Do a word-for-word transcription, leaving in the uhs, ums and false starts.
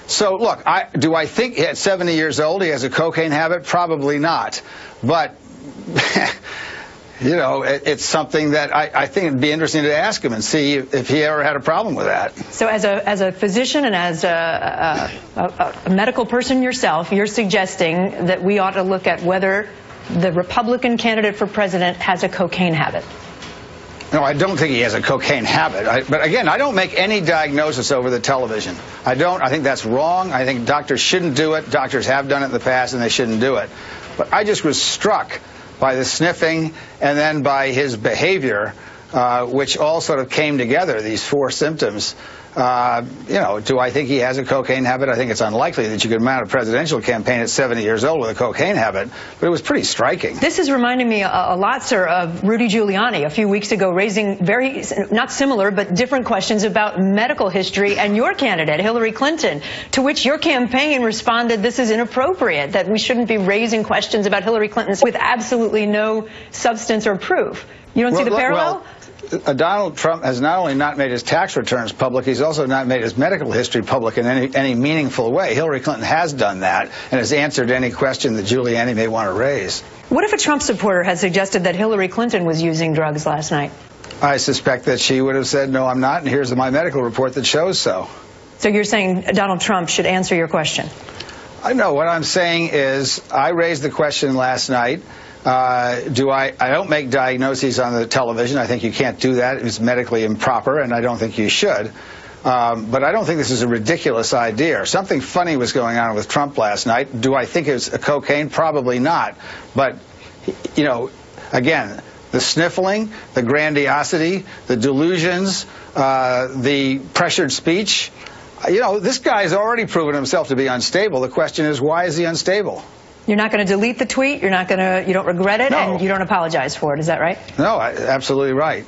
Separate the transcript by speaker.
Speaker 1: So, look, I, do I think at seventy years old he has a cocaine habit? Probably not. But, you know, it, it's something that I, I think it'd be interesting to ask him and see if he ever had a problem with that.
Speaker 2: So as a, as a physician and as a, a, a, a medical person yourself, you're suggesting that we ought to look at whether the Republican candidate for president has a cocaine habit.
Speaker 1: No, I don't think he has a cocaine habit. I, but again, I don't make any diagnosis over the television. I don't. I think that's wrong. I think doctors shouldn't do it. Doctors have done it in the past, and they shouldn't do it. But I just was struck by the sniffing and then by his behavior, uh, which all sort of came together, these four symptoms. Uh, you know, do I think he has a cocaine habit? I think it's unlikely that you could mount a presidential campaign at seventy years old with a cocaine habit, but it was pretty striking.
Speaker 2: This is reminding me a, a lot, sir, of Rudy Giuliani a few weeks ago, raising very, not similar, but different questions about medical history and your candidate, Hillary Clinton, to which your campaign responded, this is inappropriate, that we shouldn't be raising questions about Hillary Clinton with absolutely no substance or proof. You don't
Speaker 1: well,
Speaker 2: see the parallel?
Speaker 1: Well, Uh, Donald Trump has not only not made his tax returns public, he's also not made his medical history public in any, any meaningful way. Hillary Clinton has done that and has answered any question that Giuliani may want to raise.
Speaker 2: What if a Trump supporter had suggested that Hillary Clinton was using drugs last night?
Speaker 1: I suspect that she would have said, no, I'm not, and here's my medical report that shows so.
Speaker 2: So you're saying Donald Trump should answer your question?
Speaker 1: I know. What I'm saying is I raised the question last night. Uh, do I, I don't make diagnoses on the television. I think you can't do that. It's medically improper, and I don't think you should. Um, but I don't think this is a ridiculous idea. Something funny was going on with Trump last night. Do I think it's a cocaine? Probably not. But, you know, again, the sniffling, the grandiosity, the delusions, uh, the pressured speech. You know, this guy's already proven himself to be unstable. The question is, why is he unstable?
Speaker 2: You're not going to delete the tweet? You're not going to, you don't regret it,
Speaker 1: no.
Speaker 2: And you don't apologize for it. Is that right?
Speaker 1: No, I, absolutely right.